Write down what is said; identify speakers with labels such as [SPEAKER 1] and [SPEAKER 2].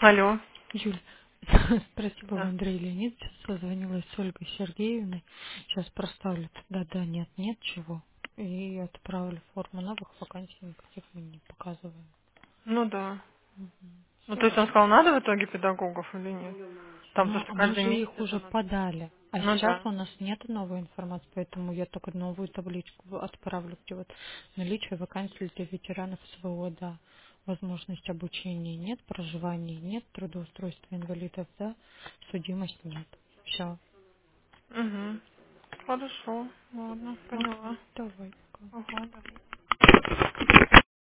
[SPEAKER 1] Алло.
[SPEAKER 2] Юль, спасибо,
[SPEAKER 1] Да.
[SPEAKER 2] Андрей Леонид. Сейчас созвонилась с Ольгой Сергеевной. Сейчас проставлю туда, да, нет, нет, чего. И отправлю форму новых вакансий, никаких мы не показываем.
[SPEAKER 1] Ну да. Ну то
[SPEAKER 2] Все.
[SPEAKER 1] есть он сказал, надо в итоге педагогов или нет? Там то,
[SPEAKER 2] Ну,
[SPEAKER 1] что
[SPEAKER 2] мы
[SPEAKER 1] каждый
[SPEAKER 2] же их
[SPEAKER 1] месяц
[SPEAKER 2] уже
[SPEAKER 1] оно...
[SPEAKER 2] подали. А
[SPEAKER 1] Ну
[SPEAKER 2] сейчас
[SPEAKER 1] да.
[SPEAKER 2] у нас нет новой информации, поэтому я только новую табличку отправлю, где вот наличие вакансий для ветеранов СВО, да. Возможность обучения нет, проживания нет, трудоустройства инвалидов, да, судимость нет. Все.
[SPEAKER 1] Угу. Хорошо. Ладно,
[SPEAKER 2] Окей,
[SPEAKER 1] поняла.
[SPEAKER 2] давай. Пока.
[SPEAKER 1] Ага, да.